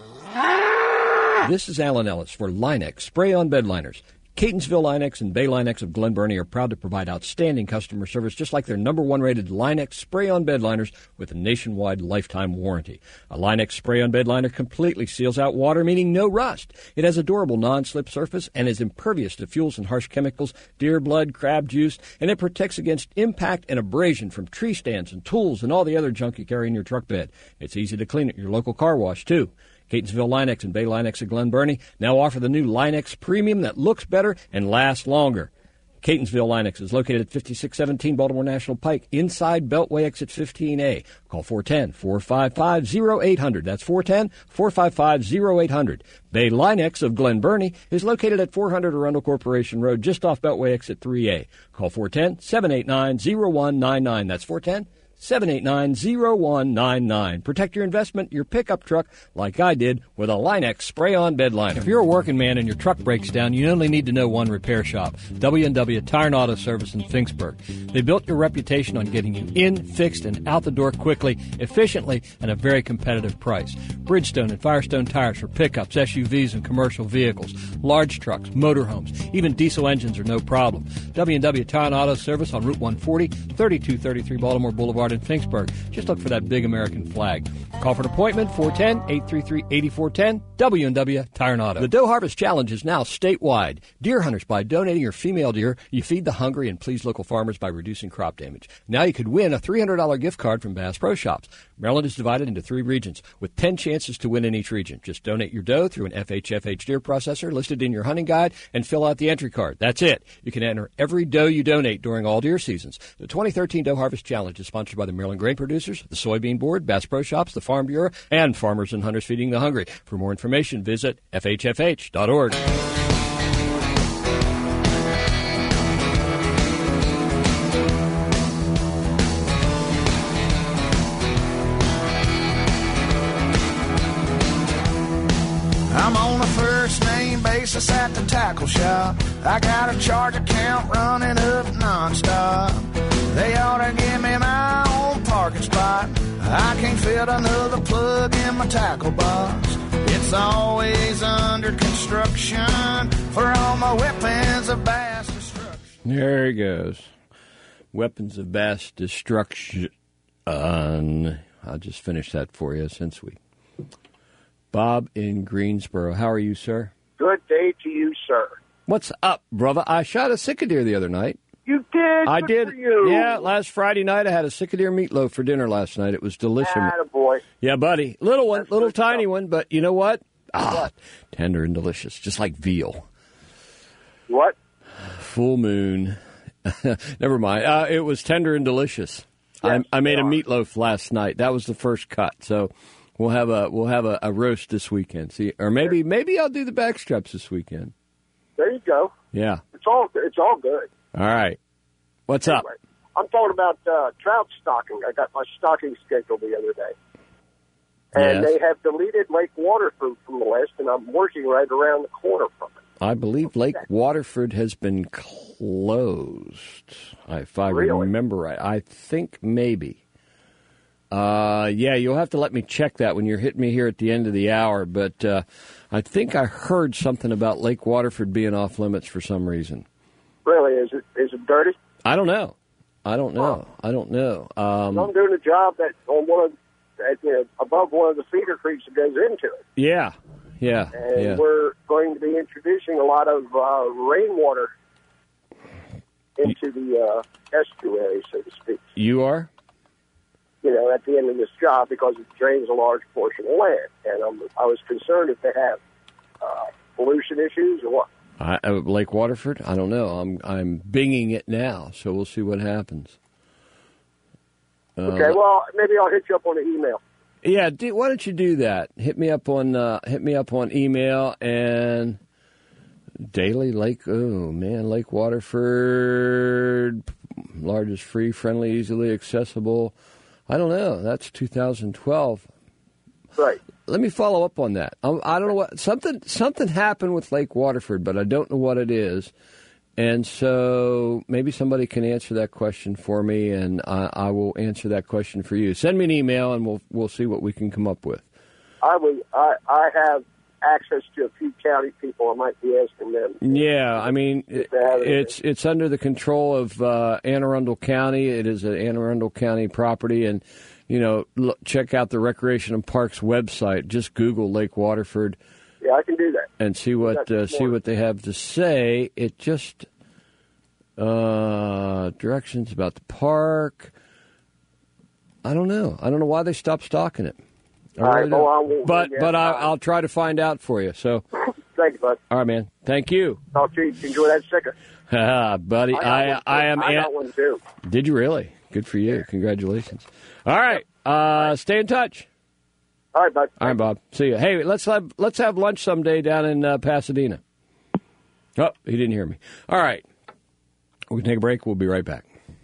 This is Alan Ellis for Linex Spray-On Bed Liners. Catonsville Linex and Bay Linex of Glen Burnie are proud to provide outstanding customer service, just like their number one rated Linex spray-on bed liners with a nationwide lifetime warranty. A Linex spray-on bed liner completely seals out water, meaning no rust. It has a durable non-slip surface and is impervious to fuels and harsh chemicals, deer blood, crab juice, and it protects against impact and abrasion from tree stands and tools and all the other junk you carry in your truck bed. It's easy to clean at your local car wash, too. Catonsville Linex and Bay Linex of Glen Burnie now offer the new Linex Premium that looks better and lasts longer. Catonsville Linex is located at fifty-six seventeen Baltimore National Pike, inside Beltway exit fifteen A. Call four one zero, four five five, zero eight zero zero. That's four one zero, four five five, zero eight zero zero. Bay Linex of Glen Burnie is located at four hundred Arundel Corporation Road, just off Beltway exit three A. Call four one zero, seven eight nine, zero one nine nine. That's four one zero, seven eight nine, zero one nine nine. Protect your investment, your pickup truck, like I did with a Linex spray-on bed liner. If you're a working man and your truck breaks down, you only need to know one repair shop, W and W Tire and Auto Service in Finksburg. They built your reputation on getting you in, fixed, and out the door quickly, efficiently, and a very competitive price. Bridgestone and Firestone tires for pickups, S U Vs, and commercial vehicles, large trucks, motorhomes, even diesel engines are no problem. W and W Tire and Auto Service on Route one forty, thirty-two thirty-three Baltimore Boulevard in Finksburg. Just look for that big American flag. Call for an appointment, four one zero, eight three three, eight four one zero, W and W Tire and Auto. The Doe Harvest Challenge is now statewide. Deer hunters, by donating your female deer, you feed the hungry and please local farmers by reducing crop damage. Now you could win a three hundred dollars gift card from Bass Pro Shops. Maryland is divided into three regions with ten chances to win in each region. Just donate your doe through an F H F H deer processor listed in your hunting guide and fill out the entry card. That's it. You can enter every doe you donate during all deer seasons. The twenty thirteen Doe Harvest Challenge is sponsored by the Maryland Grain Producers, the Soybean Board, Bass Pro Shops, the Farm Bureau, and Farmers and Hunters Feeding the Hungry. For more information, visit F H F H dot org. I'm on a first name basis at the tackle shop. I got a charge account running up nonstop. They ought to give me my own parking spot. I can't fit another plug in my tackle box. It's always under construction for all my weapons of bass destruction. There he goes. Weapons of bass destruction. I'll just finish that for you since we... Bob in Greensboro. How are you, sir? Good day to you, sir. What's up, brother? I shot a cicadeer the other night. You did? I Good did. For you. Yeah, last Friday night I had a cicadeer meatloaf for dinner last night. It was delicious. Attaboy. Yeah, buddy. Little one, That's little good tiny stuff. one, but you know what? Ah, What? tender and delicious, just like veal. What? Full moon. Never mind. Uh, it was tender and delicious. Yes, I, I made they a are. meatloaf last night. That was the first cut. So We'll have a we'll have a, a roast this weekend. See, or maybe maybe I'll do the backstraps this weekend. There you go. Yeah. It's all it's all good. All right. What's anyway, up? I'm talking about uh, trout stocking. I got my stocking schedule the other day. And yes. they have deleted Lake Waterford from the list, and I'm working right around the corner from it. I believe Lake Waterford has been closed, if I Really? remember right. I think maybe. Uh, yeah, you'll have to let me check that when you're hitting me here at the end of the hour. But uh, I think I heard something about Lake Waterford being off limits for some reason. Really? Is it is it dirty? I don't know. I don't know. I don't know. Um, I'm doing a job that on one of that, you know, above one of the feeder creeks that goes into it. yeah, yeah, And yeah. we're going to be introducing a lot of uh, rainwater into the uh, estuary, so to speak. You are? You know, at the end of this job, because it drains a large portion of land. And I'm, I was concerned if they have uh, pollution issues or what. I, uh, Lake Waterford? I don't know. I'm I'm binging it now, so we'll see what happens. Uh, Okay, well, maybe I'll hit you up on an email. Yeah, do, why don't you do that? Hit me up on uh, hit me up on email and Daily Lake. Oh man, Lake Waterford, largest free, friendly, easily accessible. I don't know. That's two thousand twelve. Right. Let me follow up on that. I, I don't know what something something happened with Lake Waterford, but I don't know what it is. And so maybe somebody can answer that question for me, and I, I will answer that question for you. Send me an email, and we'll we'll see what we can come up with. I would. I, I have access to a few county people. I might be asking them. Yeah, I mean, it, it's it's under the control of uh, Anne Arundel County. It is an Anne Arundel County property, and you know, look, check out the Recreation and Parks website. Just Google Lake Waterford. Yeah, I can do that. And see what uh, see what they have to say. It just uh, directions about the park. I don't know. I don't know why they stopped stocking it. I All right, really well, don't. I won't- but yeah, but I, fine. I'll try to find out for you. So, Thank you, bud. all right, man. Thank you, Talk to you. Enjoy that sticker. Ah, buddy. I got I one, I, too. am. I got Ant- one too. Did you really? Good for you. Congratulations. All right. Uh, stay in touch. All right, bud. All right, Bob. See you. Hey, let's have let's have lunch someday down in uh, Pasadena. Oh, he didn't hear me. All right. We can take a break. We'll be right back.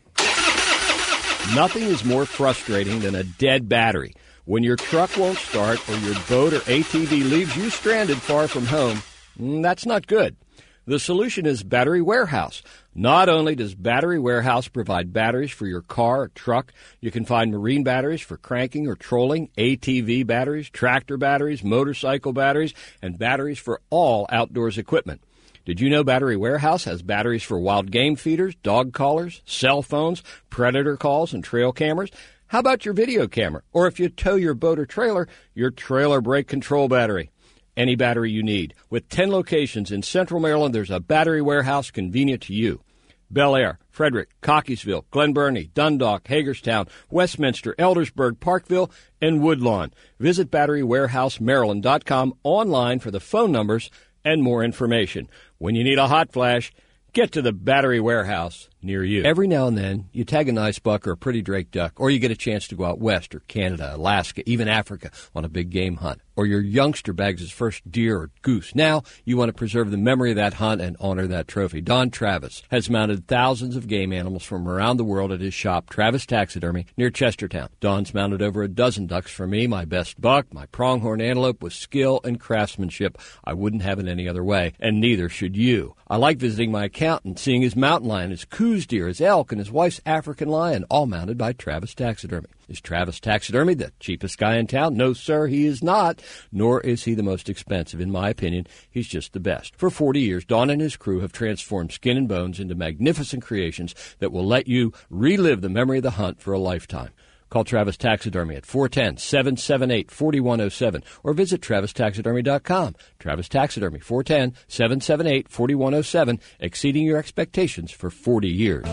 Nothing is more frustrating than a dead battery. When your truck won't start or your boat or A T V leaves you stranded far from home, that's not good. The solution is Battery Warehouse. Not only does Battery Warehouse provide batteries for your car or truck, you can find marine batteries for cranking or trolling, A T V batteries, tractor batteries, motorcycle batteries, and batteries for all outdoors equipment. Did you know Battery Warehouse has batteries for wild game feeders, dog collars, cell phones, predator calls, and trail cameras? How about your video camera? Or if you tow your boat or trailer, your trailer brake control battery. Any battery you need. With ten locations in Central Maryland, there's a Battery Warehouse convenient to you. Bel Air, Frederick, Cockeysville, Glen Burnie, Dundalk, Hagerstown, Westminster, Eldersburg, Parkville, and Woodlawn. Visit battery warehouse maryland dot com online for the phone numbers and more information. When you need a hot flash, get to the Battery Warehouse near you. Every now and then, you tag a nice buck or a pretty drake duck, or you get a chance to go out west or Canada, Alaska, even Africa on a big game hunt. Or your youngster bags his first deer or goose. Now, you want to preserve the memory of that hunt and honor that trophy. Don Travis has mounted thousands of game animals from around the world at his shop, Travis Taxidermy, near Chestertown. Don's mounted over a dozen ducks for me, my best buck, my pronghorn antelope with skill and craftsmanship. I wouldn't have it any other way, and neither should you. I like visiting my accountant, seeing his mountain lion, his coos deer, his elk, and his wife's African lion, all mounted by Travis Taxidermy. Is Travis Taxidermy the cheapest guy in town? No, sir, he is not, nor is he the most expensive. In my opinion, he's just the best. For forty years, Don and his crew have transformed Skin and Bones into magnificent creations that will let you relive the memory of the hunt for a lifetime. Call Travis Taxidermy at four one zero, seven seven eight, four one zero seven or visit travis taxidermy dot com. Travis Taxidermy, four one zero, seven seven eight, four one zero seven, exceeding your expectations for forty years.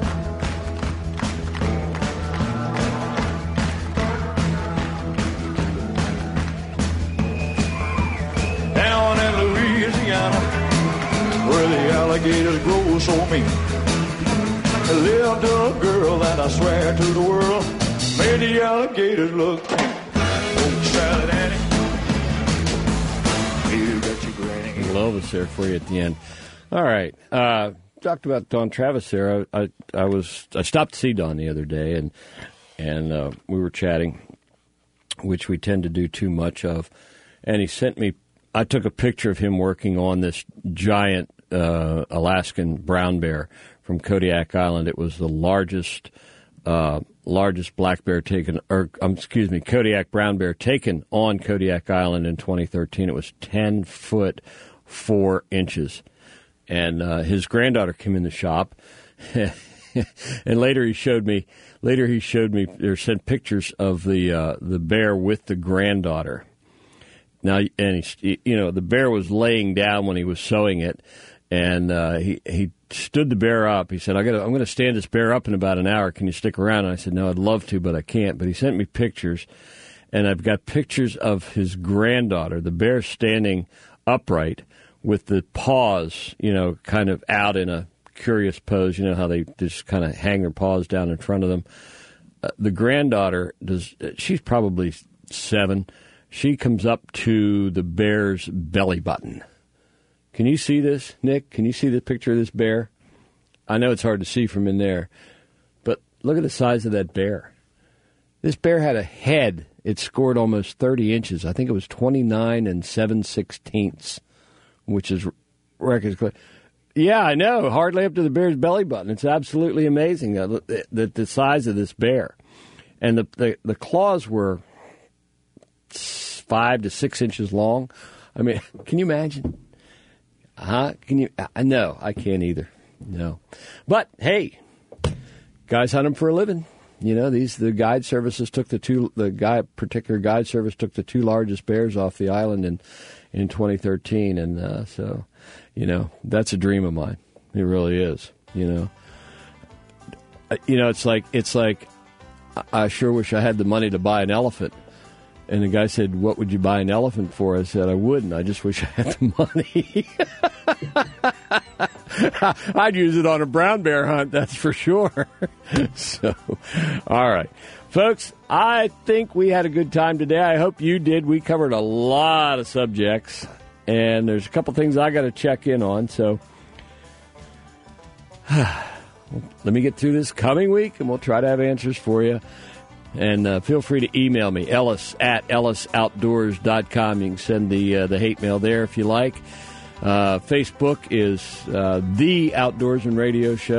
Down in Louisiana, where the alligators grow so mean, lived a girl that I swear to the world made the alligators look mean. Oh, Sally Daddy, little Elvis there for you at the end. All right. Uh, talked about Don Travis there. I, I, I was I stopped to see Don the other day, and and uh, we were chatting, which we tend to do too much of. And he sent me. I took a picture of him working on this giant uh, Alaskan brown bear from Kodiak Island. It was the largest uh, largest black bear taken, or um, excuse me, Kodiak brown bear taken on Kodiak Island in twenty thirteen. It was ten foot four inches. And uh, his granddaughter came in the shop, and later he showed me. Later he showed me or sent pictures of the uh, the bear with the granddaughter. Now, and he, you know, the bear was laying down when he was sewing it, and uh, he he stood the bear up. He said, "I got, I'm going to stand this bear up in about an hour. Can you stick around?" And I said, "No, I'd love to, but I can't." But he sent me pictures, and I've got pictures of his granddaughter, the bear standing upright, with the paws, you know, kind of out in a curious pose. You know how they just kind of hang their paws down in front of them. Uh, the granddaughter, does. she's probably seven. She comes up to the bear's belly button. Can you see this, Nick? Can you see the picture of this bear? I know it's hard to see from in there, but look at the size of that bear. This bear had a head. It scored almost thirty inches. I think it was twenty-nine and seven sixteenths. Which is records clear. Yeah, I know. Hardly up to the bear's belly button. It's absolutely amazing uh, the, the size of this bear. And the, the, the claws were five to six inches long. I mean, can you imagine? Huh? Can you? I know. I can't either. No. But, hey, guys hunt them for a living. You know, these the guide services took the two, the guy, particular guide service took the two largest bears off the island and in twenty thirteen, and uh, so, you know, that's a dream of mine. It really is. You know, you know, it's like it's like I sure wish I had the money to buy an elephant. And the guy said, "What would you buy an elephant for?" I said, "I wouldn't. I just wish I had the money." I'd use it on a brown bear hunt, that's for sure. So, all right. Folks, I think we had a good time today. I hope you did. We covered a lot of subjects, and there's a couple things I got to check in on. So let me get through this coming week, and we'll try to have answers for you. And uh, feel free to email me, Ellis at ellis outdoors dot com. You can send the, uh, the hate mail there if you like. Uh, Facebook is uh, The Outdoorsman Radio Show.